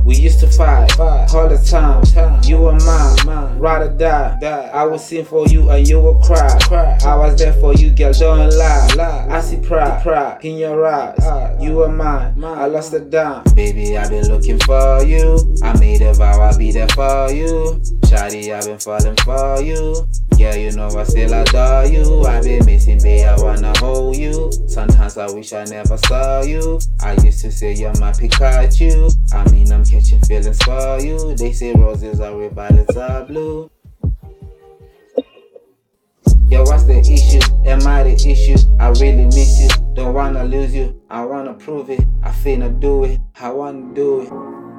We used to fight all the time. You were mine, ride or die. I would sing for you and you would cry. I was there for you, girl, don't lie. I see pride in your eyes. You were mine, I lost the dime. Baby, I've been looking for you. I made a vow I'll be there for you. Shawty, I've been falling for you. Yeah, you know I still adore you. I've been missing, babe, I wanna hold you. Sometimes I wish I never saw you. I used to say you're my Pikachu. I mean, I'm catching feelings for you. They say roses are red, violets are blue. Yo, what's the issue? Am I the issue? I really miss you. Don't wanna lose you. I wanna prove it. I finna do it. I wanna do it.